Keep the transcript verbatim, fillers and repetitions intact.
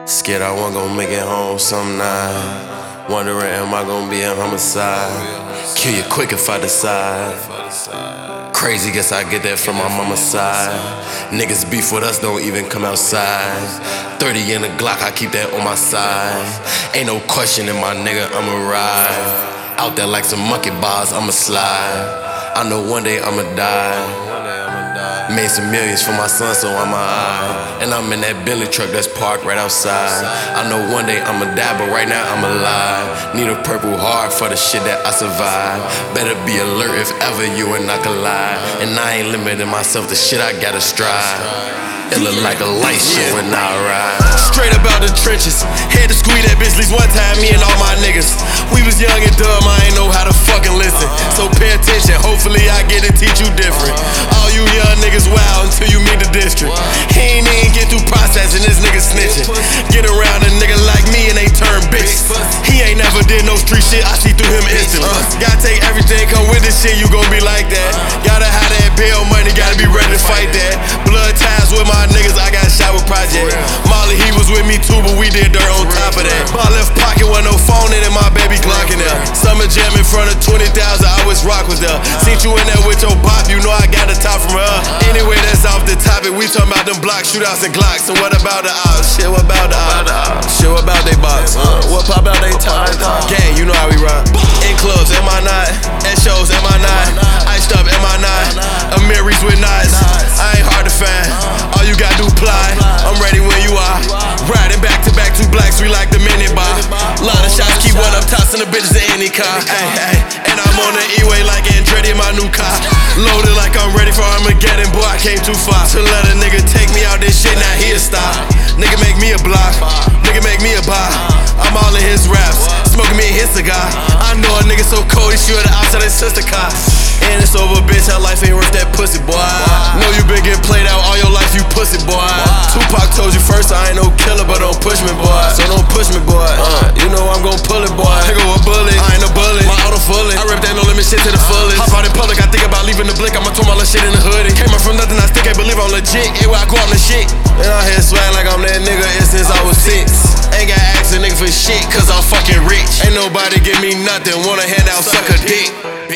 Scared I wasn't gon' make it home some night. Wondering, am I gon' be a homicide? Kill you quick if I decide. Crazy, guess I get that from my mama's side. Niggas beef with us, don't even come outside. thirty in a Glock, I keep that on my side. Ain't no question in my nigga, I'ma ride. Out there like some monkey bars, I'ma slide. I know one day I'ma die. Made some millions for my son, so I'm a eye. And I'm in that Bentley truck that's parked right outside. I know one day I'ma die, but right now I'm alive. Need a purple heart for the shit that I survive. Better be alert if ever you and I collide. And I ain't limiting myself to shit I gotta strive. It look like a light shit when I ride. Straight up out the trenches, had to squeeze that bitch at least one time, me and all my niggas. We was young and dumb, I ain't know how to fucking listen. So pay attention, hopefully I get to teach you different. All you young niggas wild until you meet the district. He ain't even get through processing, this nigga snitching. Get around a nigga like me and they turn bitches. He ain't never did no street shit, I see through him instantly. Gotta take everything, come with this shit, you gon' be like that. Gotta have that bail money, gotta be ready to fight that. Blood ties with my niggas, I got shot with Project. Molly, he was with me too, but we did dirt on top of that. My left pocket wasn't no phone in it, my baby Glock in there. Summer jam in front of twenty thousand, I wish Rock was there. Seen you in there with your bop, you know I got the top from her. Anyway, that's off the topic, we talking about them block shootouts and Glocks. So what about the ops? Shit, what about the ops? Shit, what about they box? Uh, what pop out they top? Gang, you know how we rock. In clubs, am I not? At shows, am I not? Iced up, am I not? Amiris with knives, I ain't hard to find. All you gotta do ply, I'm ready when you are. Riding back to back, two blacks, we like the mini bar. Lot of shots, keep one up, tossing the bitches in any car. Ay, ay. And I'm on the E-way like Andretti in my new car. Loaded like I'm ready for Armageddon, boy, I came too far. To let a nigga take me out this shit, now he'll stop. Nigga make me a block, nigga make me a bar. I'm all in his raps, smoking me his cigar. I know a nigga so cold, he shoot the outside his sister car. And it's over, bitch, our life ain't worth that pussy, boy. Know you been getting played out all your life, you pussy, boy. Tupac told you first, I ain't no killer, but don't push me, boy. So don't push me, boy. Uh, you know I'm gon' pull it, boy. Pick up a bullet, I ain't no bullet. My auto fully, I rip that no limit shit to the fullest. Hop out in public, I think about leaving the blick. I'ma throw my little shit in the hoodie. Came up from nothing, I still can't believe I'm legit. Anyway, I go out on the shit. And I head swag like I'm that nigga ever since I was six. Ain't got ask a nigga for shit, cause I'm fucking rich. Ain't nobody give me nothing, wanna hand out, suck a dick.